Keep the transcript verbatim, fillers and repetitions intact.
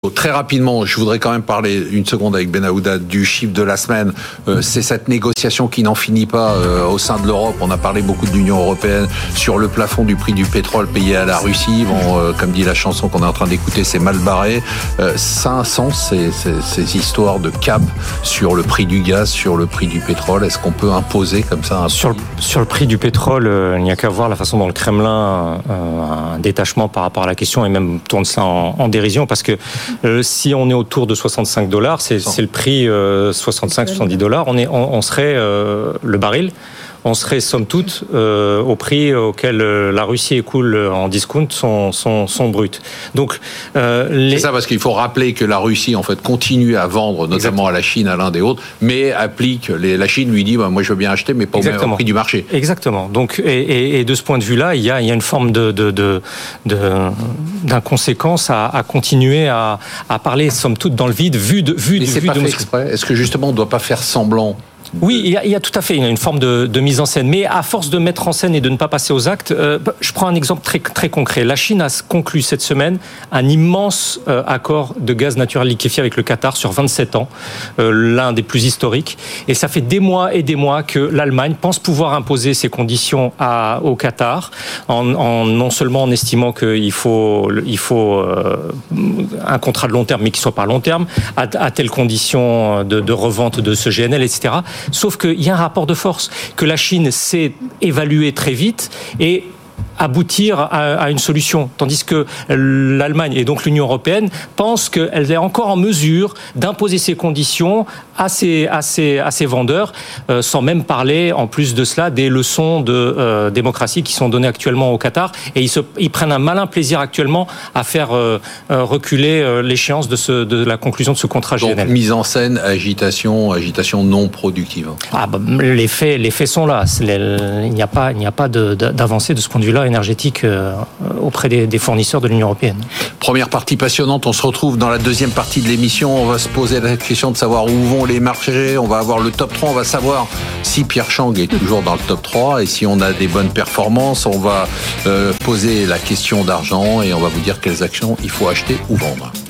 Très rapidement, je voudrais quand même parler une seconde avec Ben Aouda du chiffre de la semaine. Euh, c'est cette négociation qui n'en finit pas euh, au sein de l'Europe. On a parlé beaucoup de l'Union européenne sur le plafond du prix du pétrole payé à la Russie. Bon, euh, comme dit la chanson qu'on est en train d'écouter, c'est mal barré. Euh, ça a un sens, ces, ces, ces histoires de cap sur le prix du gaz, sur le prix du pétrole. Est-ce qu'on peut imposer comme ça un sur le, sur le prix du pétrole, euh, il n'y a qu'à voir la façon dont le Kremlin euh, un détachement par rapport à la question et même tourne ça en, en dérision, parce que Euh, si on est autour de soixante-cinq dollars, c'est, c'est le prix euh, soixante-cinq à soixante-dix dollars, on, est, on, on serait euh, le baril, on serait somme toute euh, au prix auquel la Russie écoule en discount son, son, son brut. Donc, euh, les... C'est ça, parce qu'il faut rappeler que la Russie en fait continue à vendre, notamment Exactement. à la Chine, à l'Inde et autres, mais applique, les, la Chine lui dit bah, moi je veux bien acheter, mais pas au, même, au prix du marché. Exactement. Donc, et, et, et de ce point de vue-là, il y a, il y a une forme de, de, de, de, d'inconséquence à, à continuer à, à parler, somme toute, dans le vide, vu de vu Mais de, c'est vu pas de fait Moscou. exprès. Est-ce que justement on ne doit pas faire semblant? Oui, il y, a, il y a tout à fait une forme de, de mise en scène. Mais à force de mettre en scène et de ne pas passer aux actes, euh, je prends un exemple très, très concret. La Chine a conclu cette semaine un immense euh, accord de gaz naturel liquéfié avec le Qatar sur vingt-sept ans, euh, l'un des plus historiques. Et ça fait des mois et des mois que l'Allemagne pense pouvoir imposer ses conditions à, au Qatar, en, en, non seulement en estimant qu'il faut, il faut euh, un contrat de long terme, mais qui soit pas à long terme, à, à telles conditions de, de revente de ce G N L, et cetera. Sauf qu'il y a un rapport de force que la Chine sait évaluer très vite et aboutir à, à une solution, tandis que l'Allemagne et donc l'Union européenne pensent qu'elle est encore en mesure d'imposer ses conditions à ses, à ses, à ses vendeurs, euh, sans même parler, en plus de cela, des leçons de euh, démocratie qui sont données actuellement au Qatar, et ils, se, ils prennent un malin plaisir actuellement à faire euh, reculer euh, l'échéance de, ce, de la conclusion de ce contrat G N L. Donc, mise en scène, agitation, agitation non productive. Ah, bah, les faits, les faits sont là. C'est les, il n'y a pas, il n'y a pas de, de, d'avancée de ce point de vue-là énergétique euh, auprès des, des fournisseurs de l'Union européenne. Première partie passionnante, on se retrouve dans la deuxième partie de l'émission. On va se poser la question de savoir où vont les marchés. On va avoir le top trois, on va savoir si Pierre Chang est toujours dans le top trois et si on a des bonnes performances. On va euh, poser la question d'argent et on va vous dire quelles actions il faut acheter ou vendre.